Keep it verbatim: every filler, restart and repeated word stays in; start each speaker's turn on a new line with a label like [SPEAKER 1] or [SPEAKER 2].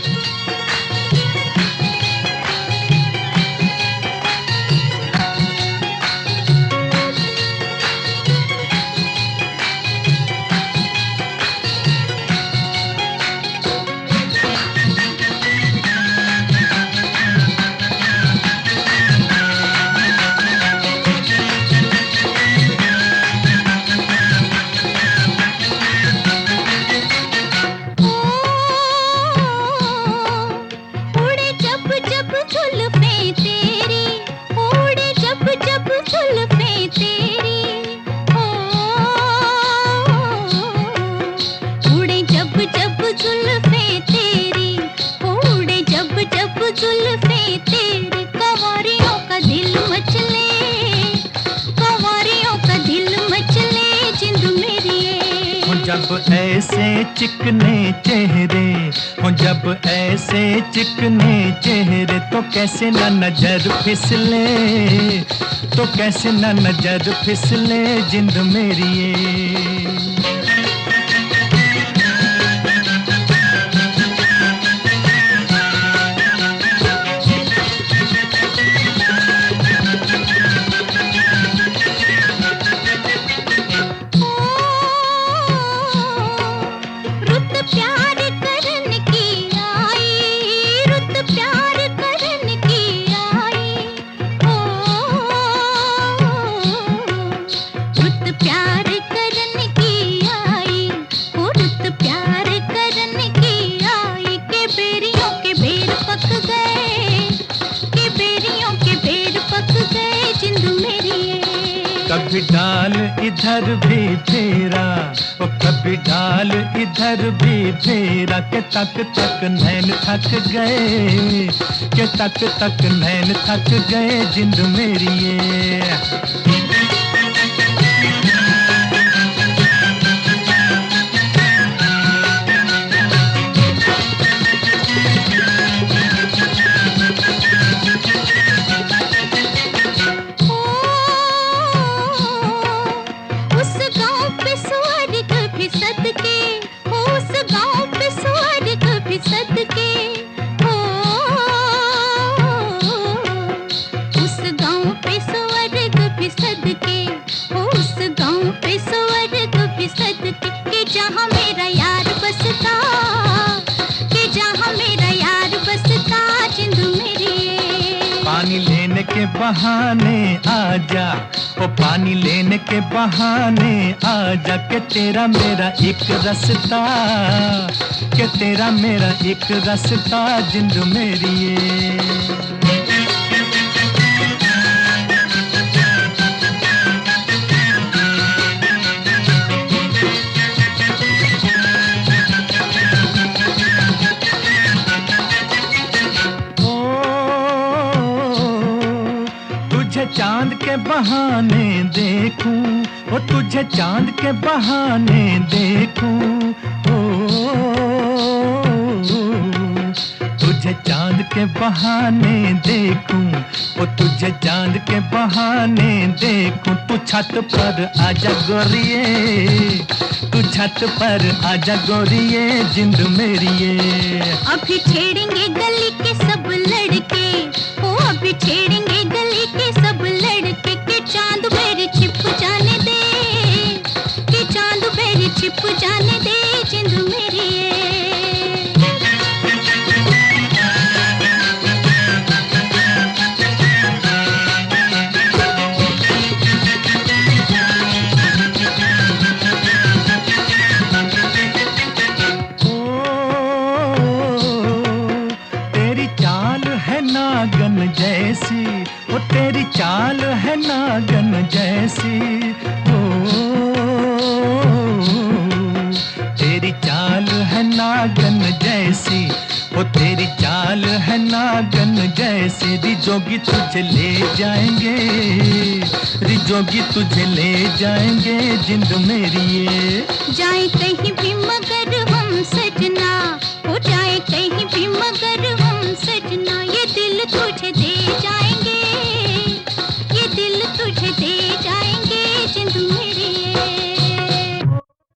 [SPEAKER 1] जब ऐसे चिकने चेहरे हो, जब ऐसे चिकने चेहरे तो कैसे न नजर फिसले, तो कैसे न नजर फिसले जिंद मेरी ये। कभी डाल इधर भी फेरा, ओ कभी डाल इधर भी फेरा, के तक तक नैन थक गए, के तक तक नैन थक गए जिंद मेरी ये। पानी लेने के बहाने आजा, ओ पानी लेने के बहाने आजा, के तेरा मेरा एक रास्ता, के तेरा मेरा एक रास्ता जिंद मेरी ये। चांद के बहाने देखूं, ओ तुझे चांद के बहाने देखूं, ओ तुझे चांद के बहाने देखूं, ओ तुझे चांद के बहाने देखूं। तू छत पर आजा गोरिये, तू छत पर आजा गोरिये जिंद मेरी ये।
[SPEAKER 2] अभी छेड़ेंगे गली के सब लड़के, ओ अभी छेड़ेंगे गली के सब लड़के, के चांद मेरे छिप जाने दे, के चांद मेरे छिप जाने दे जिंद मेरी ये।
[SPEAKER 1] नागन जैसी, ओ तेरी चाल है नागन जैसी, ओ तेरी चाल है नागन जैसी, ओ तेरी चाल है नागन जैसी। रिजोगी तुझे ले जाएंगे, रिजोगी तुझे ले जाएंगे जिंद मेरी ये।
[SPEAKER 2] जाए कहीं